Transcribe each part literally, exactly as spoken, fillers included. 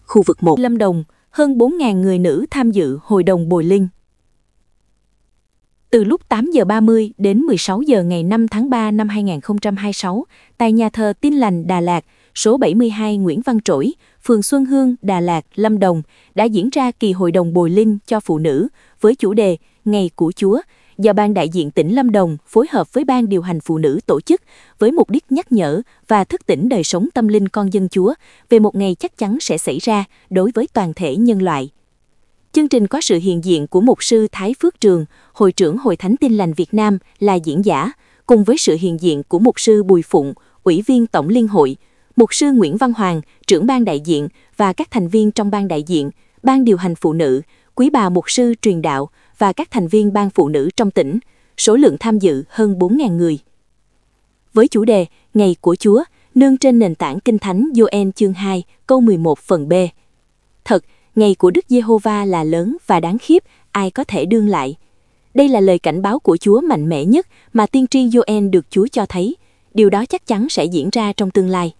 khu vực một. Lâm Đồng, hơn bốn nghìn người nữ tham dự Hội đồng Bồi Linh. Từ lúc tám giờ ba mươi đến mười sáu giờ ngày năm tháng ba năm hai nghìn không trăm hai mươi sáu, tại nhà thờ Tin Lành Đà Lạt, số bảy mươi hai Nguyễn Văn Trỗi, phường Xuân Hương, Đà Lạt, Lâm Đồng, đã diễn ra kỳ Hội đồng Bồi Linh cho phụ nữ với chủ đề Ngày của Chúa, do Ban đại diện tỉnh Lâm Đồng phối hợp với Ban điều hành phụ nữ tổ chức với mục đích nhắc nhở và thức tỉnh đời sống tâm linh con dân Chúa về một ngày chắc chắn sẽ xảy ra đối với toàn thể nhân loại. Chương trình có sự hiện diện của mục sư Thái Phước Trường, Hội trưởng Hội Thánh Tin Lành Việt Nam là diễn giả, cùng với sự hiện diện của mục sư Bùi Phụng, Ủy viên Tổng Liên hội, mục sư Nguyễn Văn Hoàng, trưởng ban đại diện và các thành viên trong ban đại diện, ban điều hành phụ nữ, quý bà mục sư truyền đạo và các thành viên ban phụ nữ trong tỉnh, số lượng tham dự hơn bốn nghìn người. Với chủ đề Ngày của Chúa, nương trên nền tảng Kinh Thánh Gioan chương hai, câu mười một phần B. Thật, ngày của Đức Giê-hô-va là lớn và đáng khiếp, ai có thể đương lại. Đây là lời cảnh báo của Chúa mạnh mẽ nhất mà tiên tri Gioan được Chúa cho thấy. Điều đó chắc chắn sẽ diễn ra trong tương lai.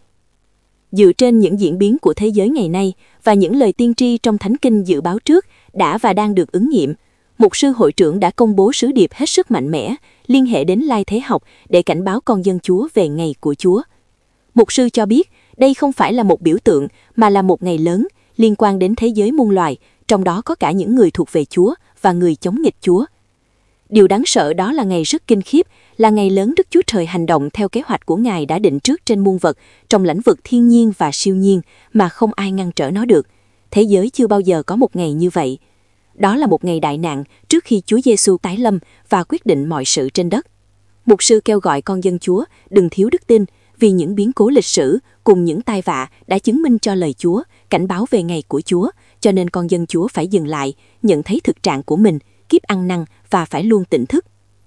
Dựa trên những diễn biến của thế giới ngày nay và những lời tiên tri trong Thánh Kinh dự báo trước đã và đang được ứng nghiệm, mục sư hội trưởng đã công bố sứ điệp hết sức mạnh mẽ, liên hệ đến lai thế học để cảnh báo con dân Chúa về ngày của Chúa. Mục sư cho biết đây không phải là một biểu tượng mà là một ngày lớn liên quan đến thế giới muôn loài, trong đó có cả những người thuộc về Chúa và người chống nghịch Chúa. Điều đáng sợ đó là ngày rất kinh khiếp, là ngày lớn Đức Chúa Trời hành động theo kế hoạch của Ngài đã định trước trên muôn vật, trong lĩnh vực thiên nhiên và siêu nhiên mà không ai ngăn trở nó được. Thế giới chưa bao giờ có một ngày như vậy. Đó là một ngày đại nạn trước khi Chúa Giêsu tái lâm và quyết định mọi sự trên đất. Mục sư kêu gọi con dân Chúa đừng thiếu đức tin, vì những biến cố lịch sử cùng những tai vạ đã chứng minh cho lời Chúa, cảnh báo về ngày của Chúa, cho nên con dân Chúa phải dừng lại, nhận thấy thực trạng của mình, kiếp ăn năn và phải luôn tỉnh thức.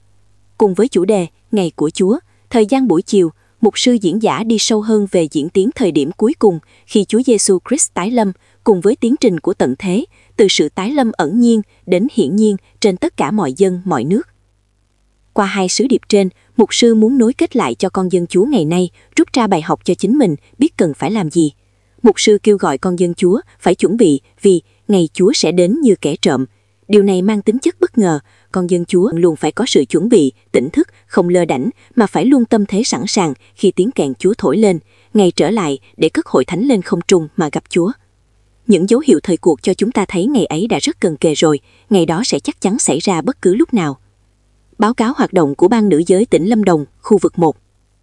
Cùng với chủ đề Ngày của Chúa, thời gian buổi chiều, mục sư diễn giả đi sâu hơn về diễn tiến thời điểm cuối cùng khi Chúa Giêsu Christ tái lâm, cùng với tiến trình của tận thế, từ sự tái lâm ẩn nhiên đến hiển nhiên trên tất cả mọi dân, mọi nước. Qua hai sứ điệp trên, mục sư muốn nối kết lại cho con dân Chúa ngày nay, rút ra bài học cho chính mình biết cần phải làm gì. Mục sư kêu gọi con dân Chúa phải chuẩn bị vì ngày Chúa sẽ đến như kẻ trộm. Điều này mang tính chất bất ngờ, con dân Chúa luôn phải có sự chuẩn bị, tỉnh thức, không lơ đễnh mà phải luôn tâm thế sẵn sàng khi tiếng kèn Chúa thổi lên, ngày trở lại để cất hội thánh lên không trung mà gặp Chúa. Những dấu hiệu thời cuộc cho chúng ta thấy ngày ấy đã rất gần kề rồi, ngày đó sẽ chắc chắn xảy ra bất cứ lúc nào. Báo cáo hoạt động của Ban Nữ giới tỉnh Lâm Đồng, khu vực một.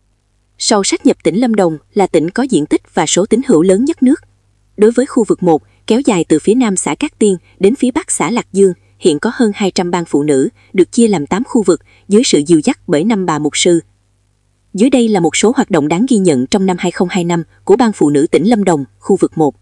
Sau sáp nhập tỉnh Lâm Đồng là tỉnh có diện tích và số tín hữu lớn nhất nước. Đối với khu vực một, kéo dài từ phía nam xã Cát Tiên đến phía bắc xã Lạc Dương, hiện có hơn hai trăm ban phụ nữ, được chia làm tám khu vực dưới sự dìu dắt bởi năm bà mục sư. Dưới đây là một số hoạt động đáng ghi nhận trong năm hai nghìn không trăm hai mươi lăm của Ban Phụ nữ tỉnh Lâm Đồng, khu vực một.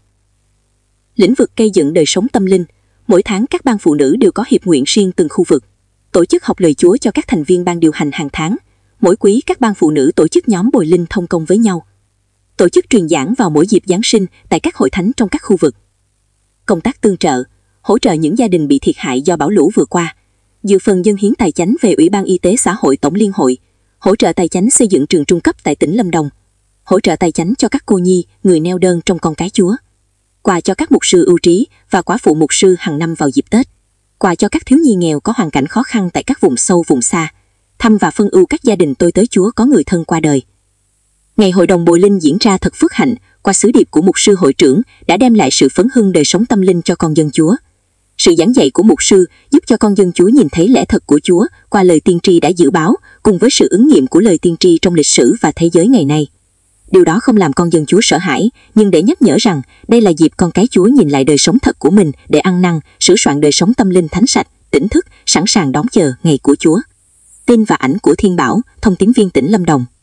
Lĩnh vực gây dựng đời sống tâm linh. Mỗi tháng các ban phụ nữ đều có hiệp nguyện riêng từng khu vực. Tổ chức học lời Chúa cho các thành viên ban điều hành hàng tháng. Mỗi quý các ban phụ nữ tổ chức nhóm bồi linh thông công với nhau. Tổ chức truyền giảng vào mỗi dịp Giáng sinh tại các hội thánh trong các khu vực. Công tác tương trợ, hỗ trợ những gia đình bị thiệt hại do bão lũ vừa qua. Dự phần dâng hiến tài chánh về Ủy ban Y tế xã hội Tổng Liên hội. Hỗ trợ tài chánh xây dựng trường trung cấp tại tỉnh Lâm Đồng. Hỗ trợ tài chánh cho các cô nhi, người neo đơn trong con cái Chúa. Quà cho các mục sư ưu trí và quả phụ mục sư hàng năm vào dịp Tết. Quà cho các thiếu nhi nghèo có hoàn cảnh khó khăn tại các vùng sâu vùng xa. Thăm và phân ưu các gia đình tôi tới Chúa có người thân qua đời. Ngày hội đồng bồi linh diễn ra thật phước hạnh, qua sứ điệp của mục sư hội trưởng đã đem lại sự phấn hưng đời sống tâm linh cho con dân Chúa. Sự giảng dạy của mục sư giúp cho con dân Chúa nhìn thấy lẽ thật của Chúa qua lời tiên tri đã dự báo, cùng với sự ứng nghiệm của lời tiên tri trong lịch sử và thế giới ngày nay. Điều đó không làm con dân Chúa sợ hãi, nhưng để nhắc nhở rằng đây là dịp con cái Chúa nhìn lại đời sống thật của mình để ăn năn, sửa soạn đời sống tâm linh thánh sạch, tỉnh thức, sẵn sàng đón chờ ngày của Chúa. Tin và ảnh của Thiên Bảo, thông tín viên tỉnh Lâm Đồng.